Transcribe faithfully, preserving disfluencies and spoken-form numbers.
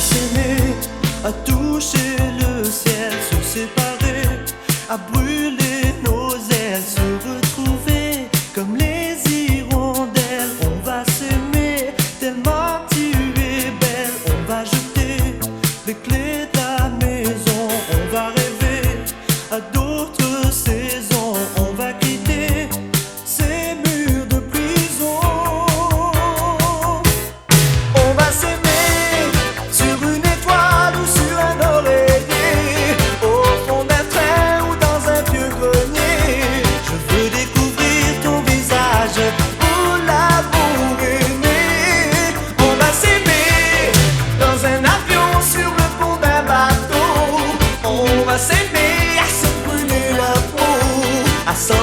s'aimer, à toucher le ciel, se séparer, à brûler nos ailes, se retrouver comme les hirondelles. On va s'aimer tellement tu es belle. On va jeter les clés de la maison, on va rêver à d'autres saisons. On va quitter ces murs de prison. On va s'aimer sur une étoile ou sur un oreiller, au fond d'un train ou dans un vieux grenier. Je veux découvrir ton visage pour l'amour aimé. On va s'aimer dans un avion, sur le pont d'un bateau. On va s'aimer à se brûler la peau, à s'en